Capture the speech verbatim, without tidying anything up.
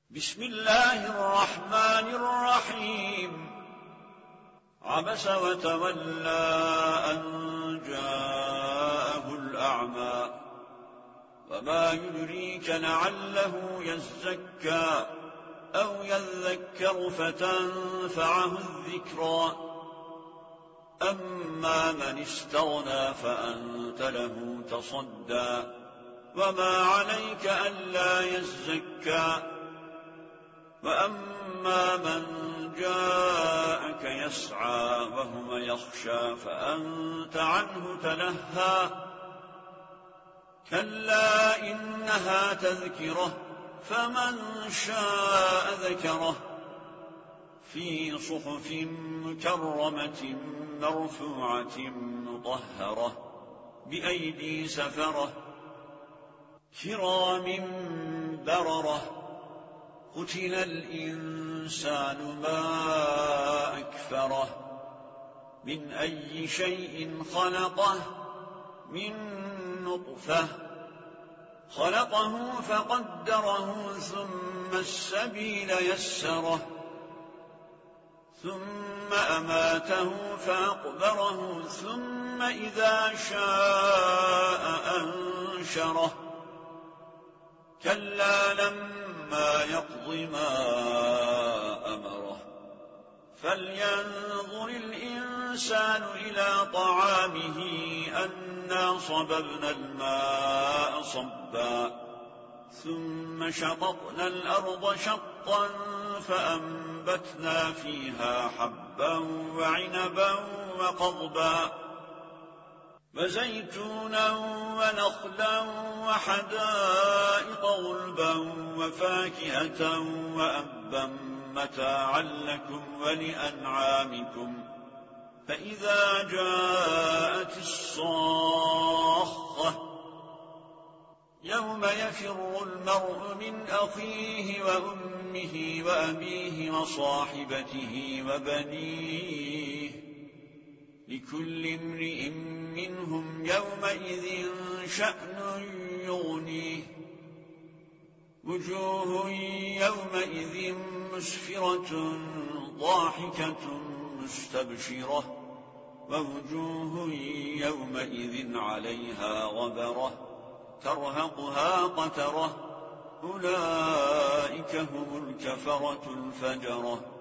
بسم الله الرحمن الرحيم. عبس وتولى أن جاءه الأعمى وما يدريك لعله يزكى أو يذكر فتنفعه الذكرى. أما من استغنى فأنت له تصدى وما عليك ألا يزكى. وأما من جاءك يسعى وهو يخشى فأنت عنه تلهى. كلا إنها تذكرة فمن شاء ذكره في صحف مكرمة مرفوعة مطهرة بأيدي سفرة كرام بررة. قتل الإنسان ما أكفره من أي شيء خلقه من نطفة خلقه فقدره ثم السبيل يسره ثم أماته فأقبره ثم إذا شاء أنشره. كلا لما يقض ما أمره فلينظر الإنسان إلى طعامه أنا صببنا الماء صبا ثم شققنا الأرض شقا فأنبتنا فيها حبا وعنبا وقضبا وزيتونا ونخلا وحدائق غلبا وفاكهة وأبا متاعا لكم ولأنعامكم. فإذا جاءت الصاخة يوم يفر المرء من أخيه وأمه وأبيه وصاحبته وبنيه لكل امرئ منهم يومئذ شأن يغنيه. وجوه يومئذ مسفرة ضاحكة مستبشرة ووجوه يومئذ عليها غبرة ترهقها قترة. أولئك هم الكفرة الفجرة.